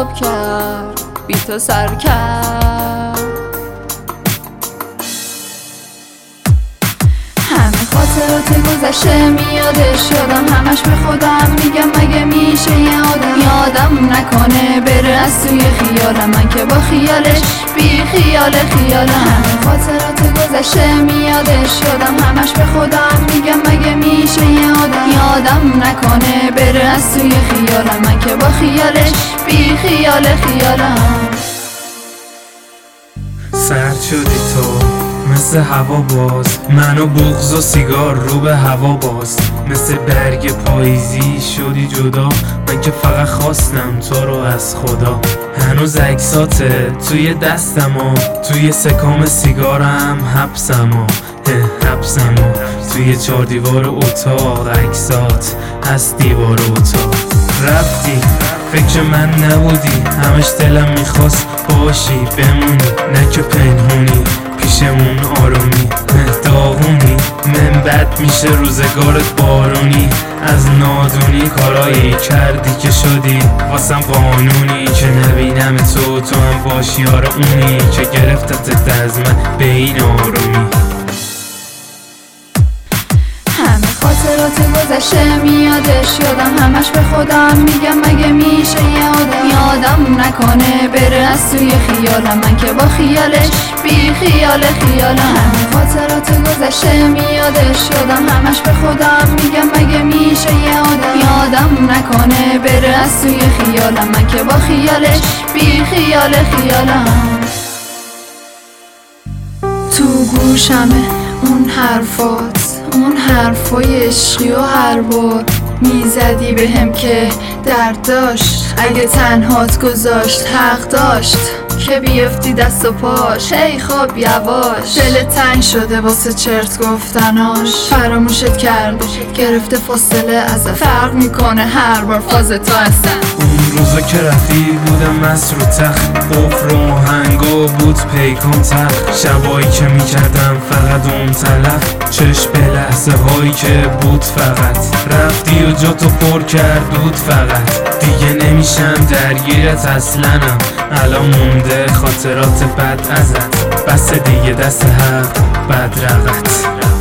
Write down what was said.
خراب کرد، بی تو سر کرد. همه خاطرات گذشته میادش یادم، همش به خودم میگم مگه میشه یادم نکنه بره از توی خیالم، من که با خیالش بی خیالم. همه خاطرات گذشته میادش یادم، همش به خودم میگم مگه میشه یادم نکنه بره از توی خیالم، من که با خیالش بی خیالم. سرد شدی تو مثل هوا باز، من و بغض و سیگار رو به هوا باز، مثل برگ پاییزی شدی جدا، من که فقط خواستم تو رو از خدا. هنوز عکساته توی دستم و توی سکام سیگارم حبسم توی 4 دیوار اتاق، عکسات از دیوار اتاق. رفتی فکر من نبودی، همش دلم میخواست باشی بمونی، نه که پنهونی پیشمون آرومی داغونی. من بد میشه روزگارت بارونی، از نادونی کارایی کردی که شدی واسم قانونی، که نبینم تو هم باشی آره اونی که گرفتت از من به این آرومی. همه خاطرات گذشته میادش یادم، همش به خودم میگم مگه میشه یادم نکنه بره از توی خیالم، من که با خیالش بی خیالم. همه خاطرات گذشته میادش یادم، همش به خودم میگم مگه میشه یادم نکنه بره از توی خیالم، من که با خیالش بی خیالم. تو گوشمه اون حرفات، اون حرفای عشقی و هر بار میزدی بهم که درد داشت، اگه تنهات گذاشت حق داشت که بیفتی دست و پاش. هی خواب یواش، دل تنگ شده واسه چرت گفتناش، فراموشت کرده گرفته فاصله ازت، فرق میکنه هر بار فاز تو هستن. اون روزا که رفیق بودم مست رو تخت، قفل و آهنگا بود پیکان تخت، شبایی که میکردم فقط اون تلف، چشم به لحظه هایی که بود فقط. رفتی و جا تو پر کرد بود فقط، دیگه نمیشم درگیرت اصلنم، الان مونده خاطرات بد ازت، بس دیگه دست حق بد رقت.